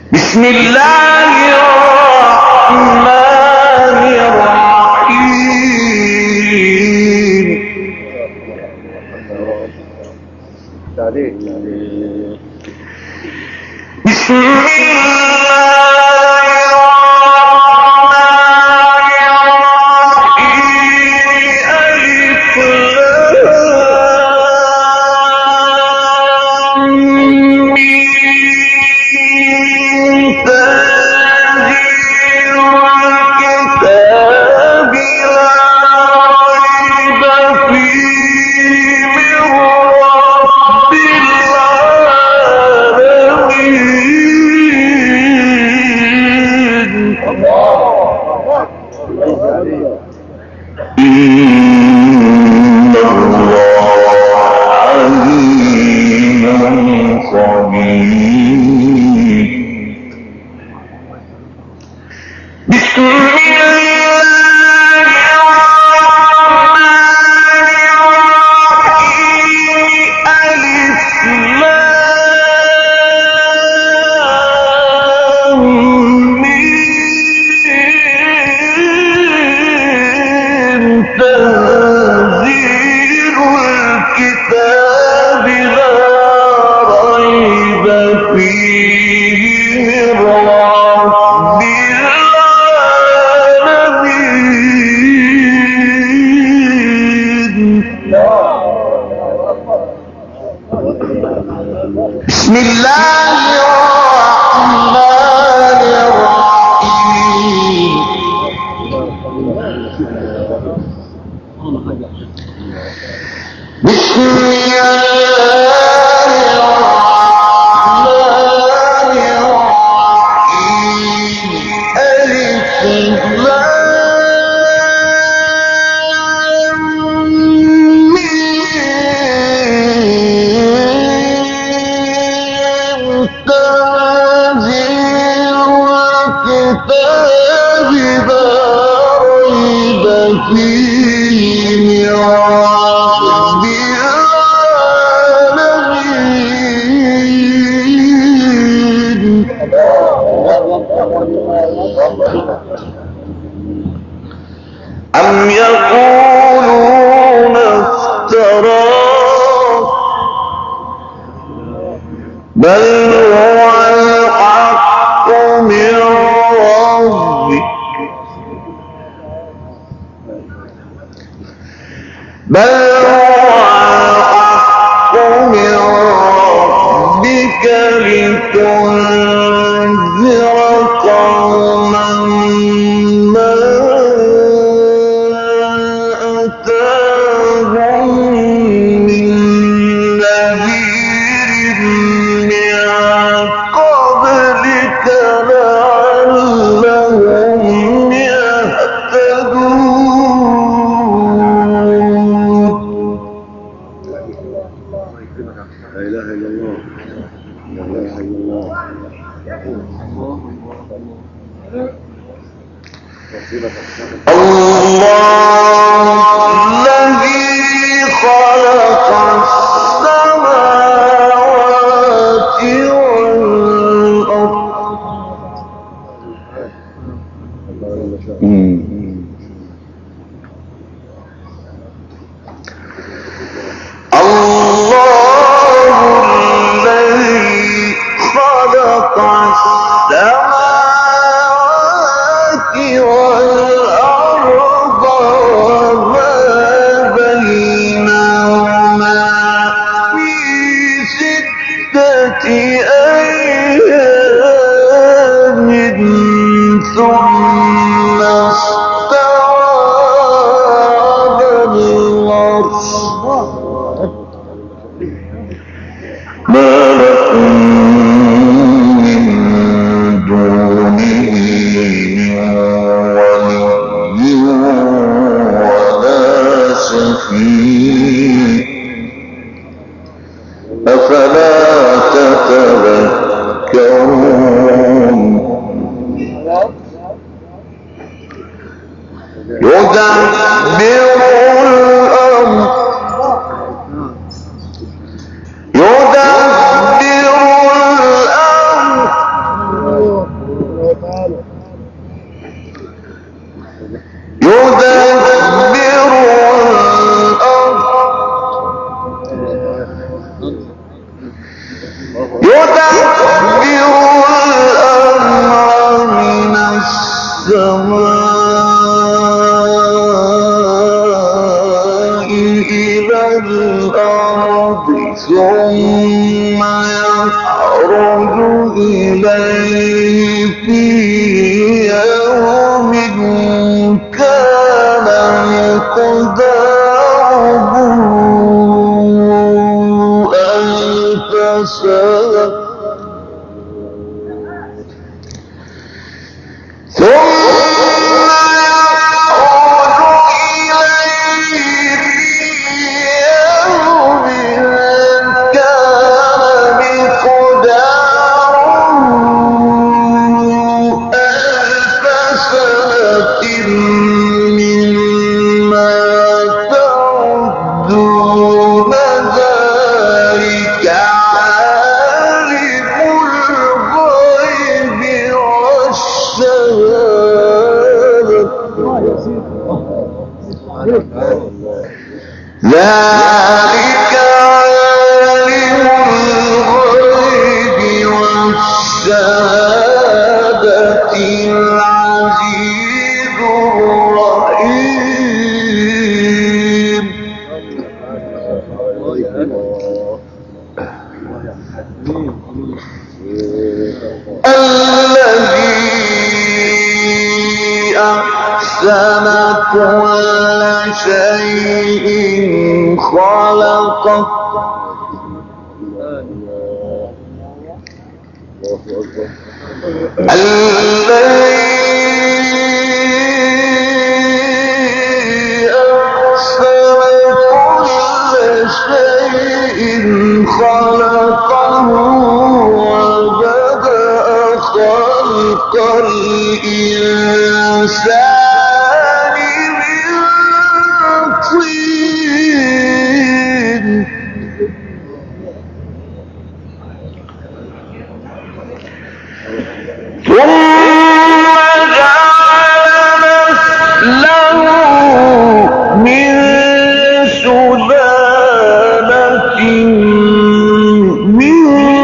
بسم الله الرحمن الرحيم بسم إن الله عليم خبير. بسم الله الرحمن الرحيم ألف لام ميم تنزيل الكتاب لا ريب فيه من رب العالمين. بسم الله الرحمن الرحيم بسم الله الرحمن الرحيم ألف لام ميم تنزيل الكتاب لا ريب فيه من رب العالمين. أم يقولون افتراه بل هو الحق من ربك بل هو الحق من ربك لتنذر قوما ما أتاهم من نذير من قبلك لعلهم يهتدون. لا إله إلا الله. لا إله إلا الله. ثم يخرج إليه في يوم كان مقداره ألف سنة ذلك عالم الغيب والشهادة العزيز الرحيم الذي أحسن كل شيء خلقه الذي أحسن كل شيء خلقه وبدأ خلق الإنسان من طين ثم جعل نسله من سلالة من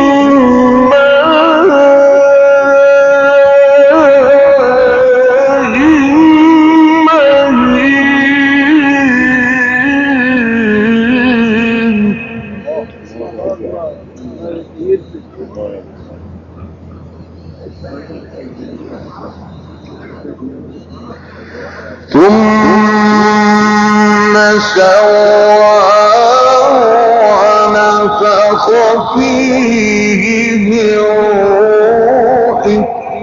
ماء مهين ثم سواه ونفخ فيه من روحه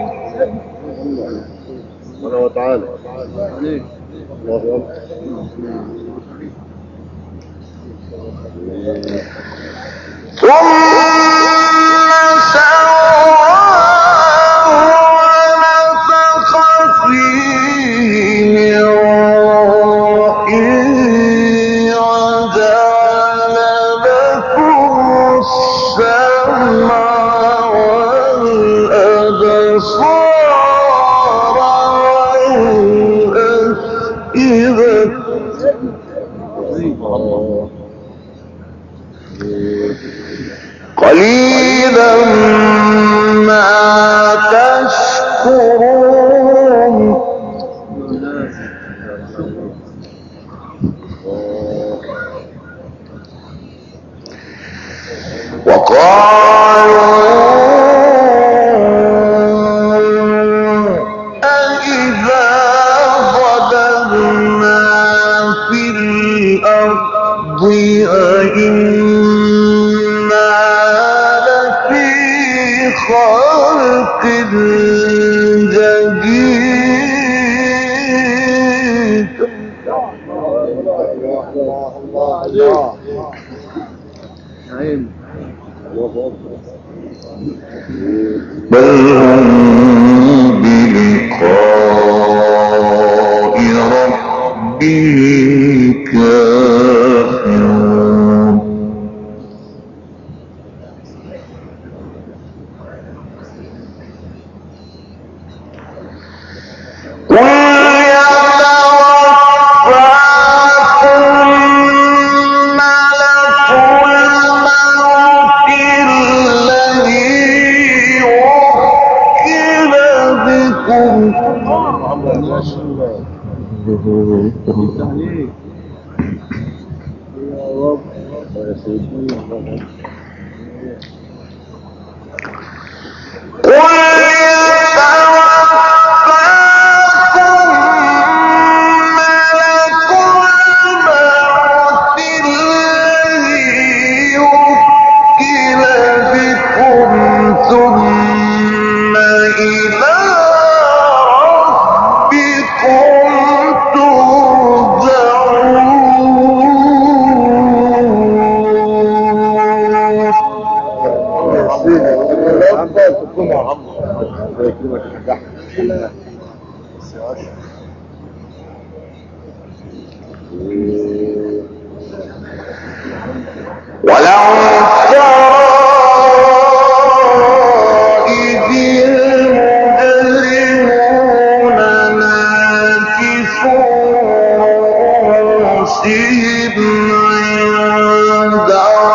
سبحانه وتعالى. الله أكبر. ثم سواه ونفخ فيه من روحه وجعل لكم السمع والأبصار والأفئدة قليلا ما تشكرون وقالوا أإذا ضللنا في الأرض أإنا لفي خلق جديد بل هم بلقاء ربهم كافرون قل يتوفاكم ملك الموت الذي وكل بكم يا سيدي قل يتوفاكم ملك الموت الذي وكل بكم ثم إلى ربكم ولو ترى إذ المجرمون ناكسوا رؤوسهم عند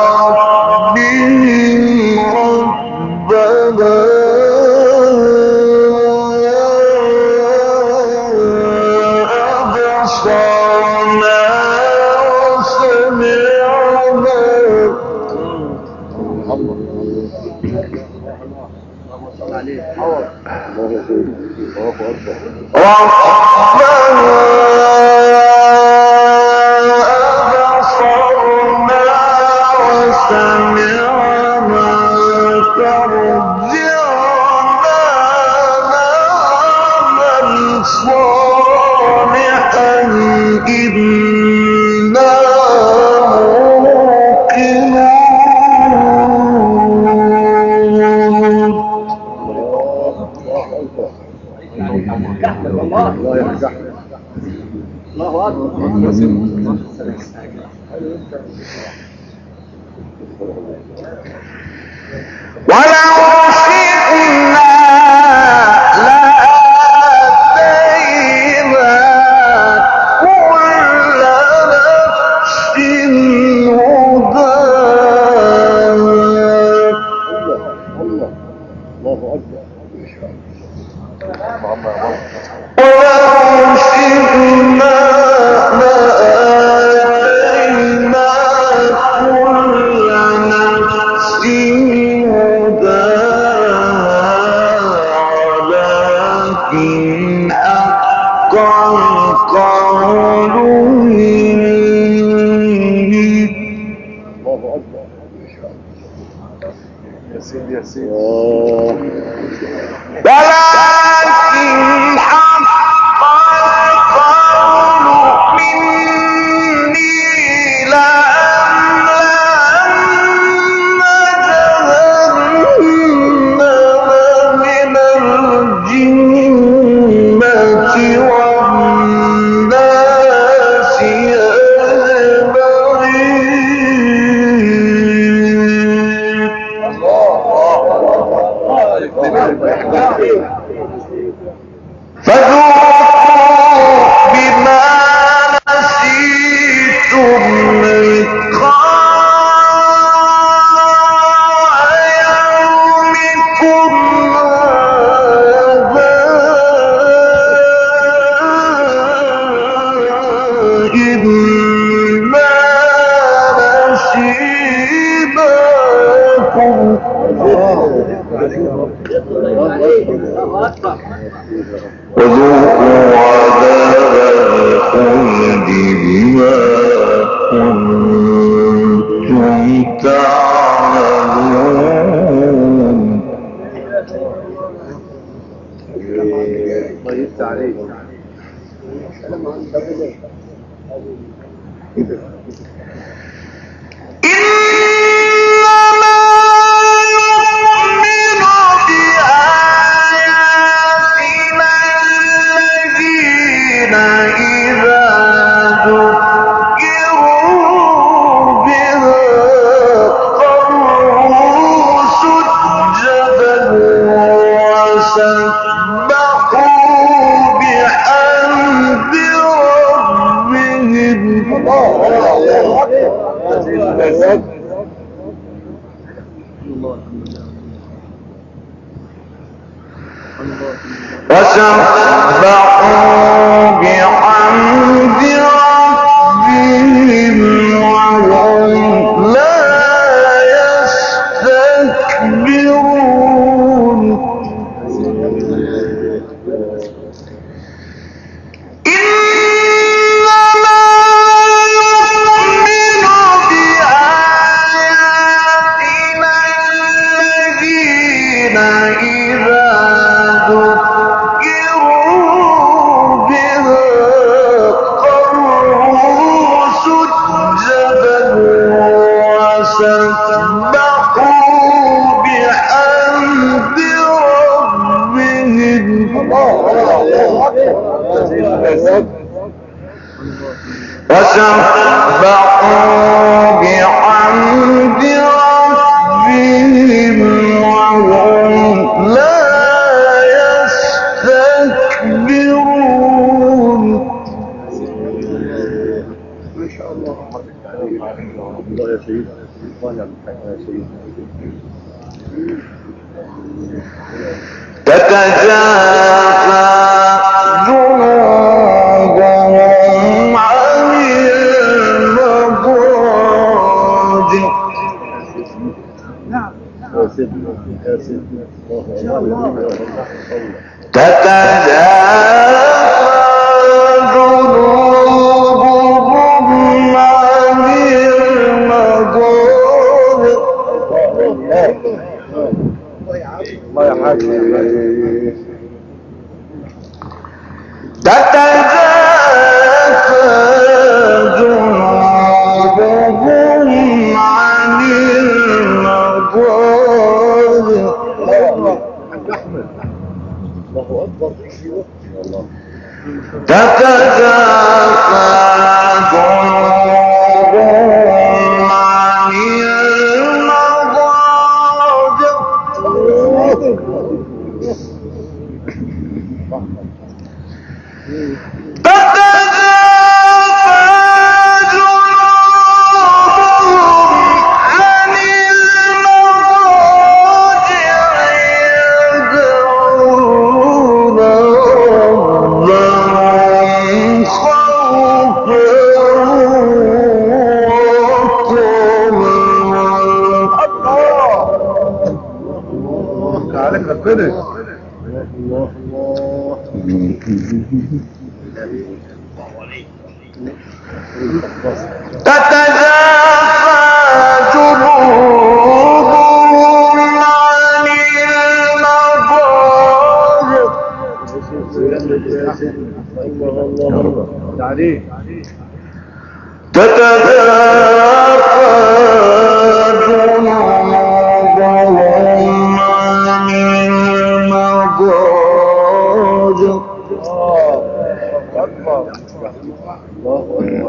ربهم ربنا أبصرنا وسمعنا الله يرجع الله أكبر ولو شئنا لآتينا كل نفس هداها الله أكبر ولو شئنا لآتينا كل نفس هداها ولكن حق القول مني الله أكبر يا سيدي يا سيدي ولكن حق القول مني لأملأن جهنم من الجنة والناس أجمعين فذوقوا بما نسيتم لقاء يومكم هذا إنا نسيناكم وذوقوا عذاب الخلد بما كنتم تعملون الله يفتح عليك وسبحوا بحمد ربهم وهم وسبحوا بحمد ربهم وهم لا يستكبرون. ما شاء الله. الله يا سيدي. الله يا سيدي. تتجافى جنوبهم عن المضاجع يا سيدي يا سيدي. الله تتجافى جنوبهم عن المضاجع الله يا حاج. تتجافى جنوبهم عن المضاجع الله اكبر. تتجافى جنوبهم عن المضاجع عليك ربنا. الله تتجافى جنوبهم عن المضاجع الله تعالي. تتجافى جنوبهم عن المضاجع اكبر. الله اكبر.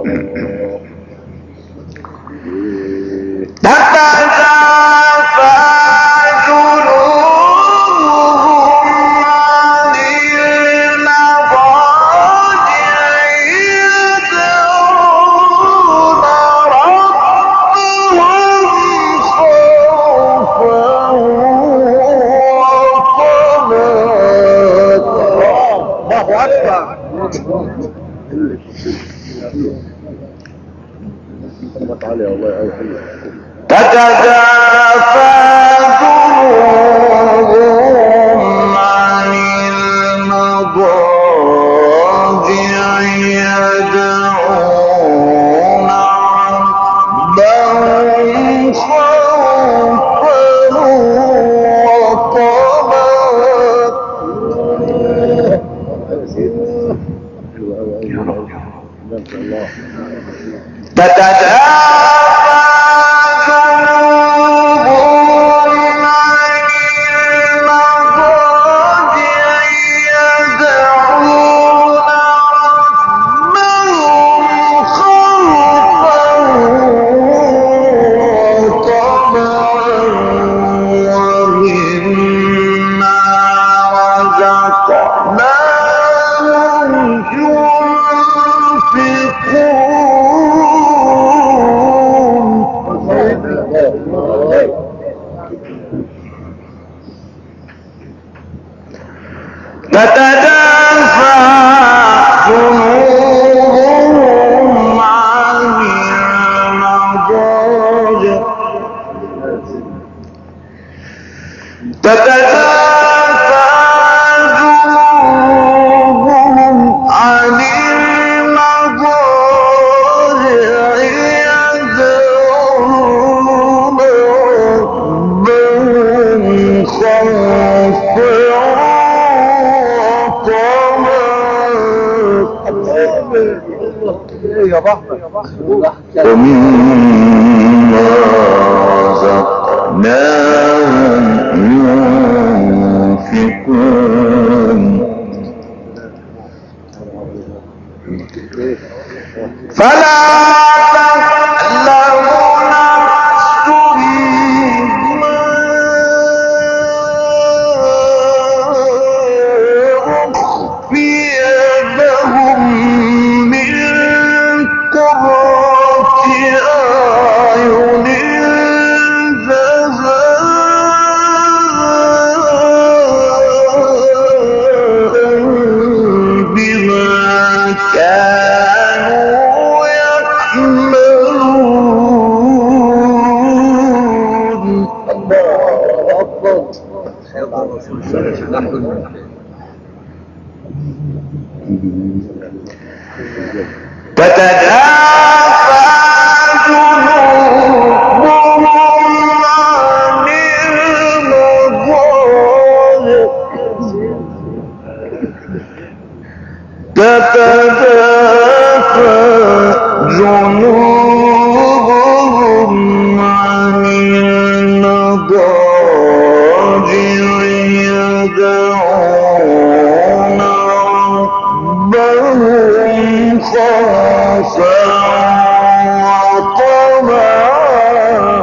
تتجافى جنوبهم عن المضاجع يدعون ربهم خوفا وطمعا. الله اكبر. تعالى يا الله يا حلو. تتجافى جنوبهم عن المضاجع يدعون ربهم خوفا وطمعا. تتجافى جنوبهم عن المضاجع يدعون ربهم خوفا وطمعا ومما رزقناهم تتجافى جنوبهم عن المضاجع تتجافى جنوبهم عن المضاجع يدعون ربهم خوفا يا بحر. ومما رزقناهم ينفقون فلا تعلم نفس ما أخفي لهم من قرة أعين جزاء بما كانوا يعملون. الله أكبر. سيدنا الرسول صلى الله عليه وسلم. تتجافى جنوبهم عن المضاجع تتجافى جنوبهم عن المضاجع يدعون ربهم خوفا وطمعا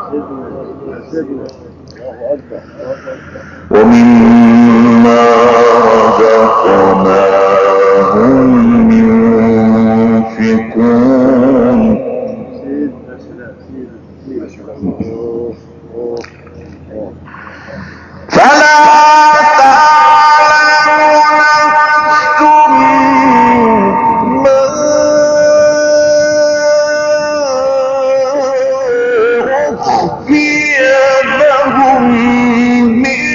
ومما رزقناهم ينفقون. فلا تعلم نفس ما أخفي لهم من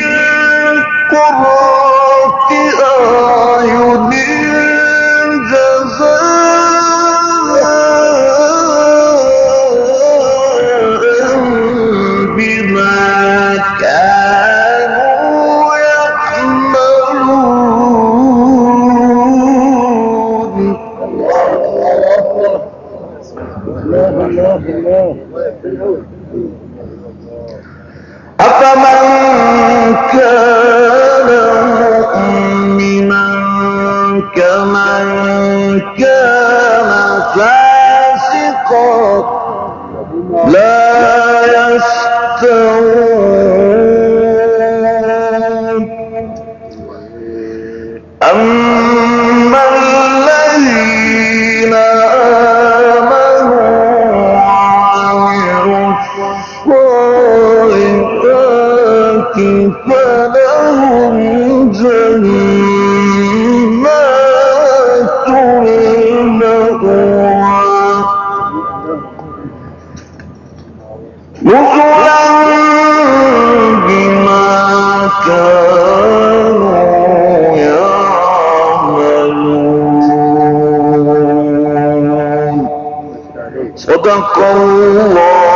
قرة أعين جزاء بما كانوا يعملون. أفمن كان مؤمنا كمن كان فاسقا لا يستوون. أما الذين آمنوا وعملوا الصالحات فلهم جنات المأوى نزلا بما كانوا يعملون. صدق الله